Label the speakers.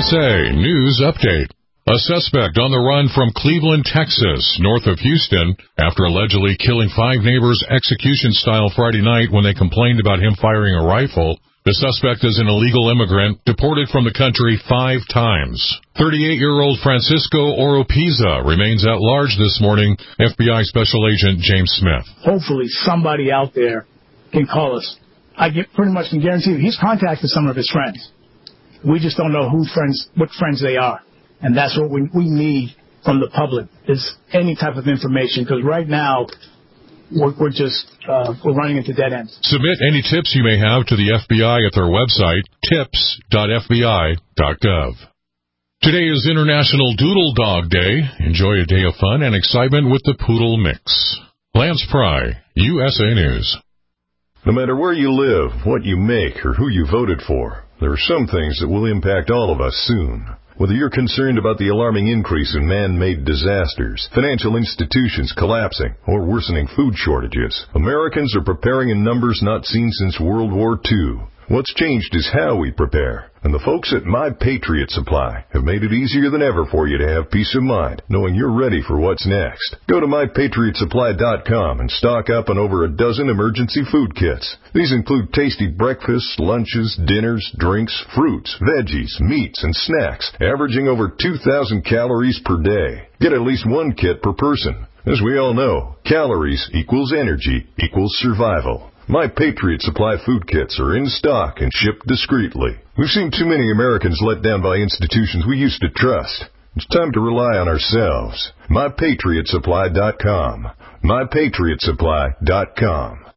Speaker 1: USA News Update. A suspect on the run from Cleveland, Texas, north of Houston, after allegedly killing 5 neighbors execution-style Friday night when they complained about him firing a rifle. The suspect is an illegal immigrant, deported from the country 5 times. 38-year-old Francisco Oropeza remains at large this morning, FBI Special Agent James Smith.
Speaker 2: Hopefully somebody out there can call us. I pretty much can guarantee you he's contacted some of his friends. We just don't know what friends they are. And that's what we need from the public, is any type of information, because right now we're running into dead ends.
Speaker 1: Submit any tips you may have to the FBI at their website, tips.fbi.gov. Today is International Doodle Dog Day. Enjoy a day of fun and excitement with the Poodle Mix. Lance Pry, USA News.
Speaker 3: No matter where you live, what you make, or who you voted for, there are some things that will impact all of us soon. Whether you're concerned about the alarming increase in man-made disasters, financial institutions collapsing, or worsening food shortages, Americans are preparing in numbers not seen since World War II. What's changed is how we prepare. And the folks at My Patriot Supply have made it easier than ever for you to have peace of mind, knowing you're ready for what's next. Go to MyPatriotSupply.com and stock up on over a dozen emergency food kits. These include tasty breakfasts, lunches, dinners, drinks, fruits, veggies, meats, and snacks, averaging over 2,000 calories per day. Get at least 1 kit per person. As we all know, calories equals energy equals survival. My Patriot Supply food kits are in stock and shipped discreetly. We've seen too many Americans let down by institutions we used to trust. It's time to rely on ourselves. MyPatriotSupply.com. MyPatriotSupply.com.